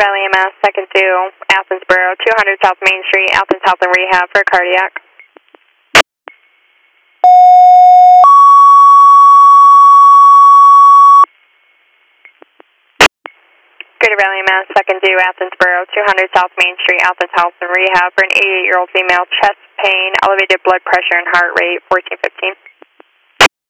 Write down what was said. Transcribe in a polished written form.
Valley MS, second to Athensboro, 200 South Main Street, Athens Health and Rehab for cardiac. Greater Valley MS, second to Athensboro, 200 South Main Street, Athens Health and Rehab for an 88-year-old female, chest pain, elevated blood pressure and heart rate, 1415.